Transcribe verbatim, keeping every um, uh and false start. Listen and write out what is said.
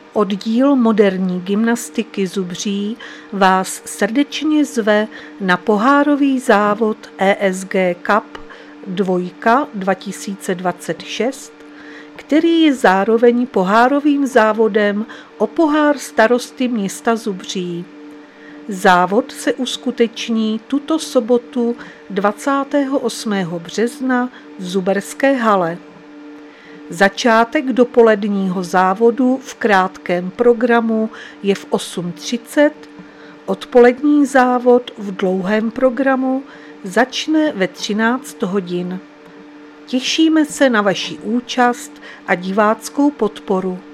Oddíl moderní gymnastiky Zubří vás srdečně zve na pohárový závod E S G Cup dva dva tisíce dvacet šest, který je zároveň pohárovým závodem o pohár starosty města Zubří. Závod se uskuteční tuto sobotu dvacátého osmého března v Zuberské hale. Začátek dopoledního závodu v krátkém programu je v osm třicet, odpolední závod v dlouhém programu začne ve třináct hodin. Těšíme se na vaši účast a diváckou podporu.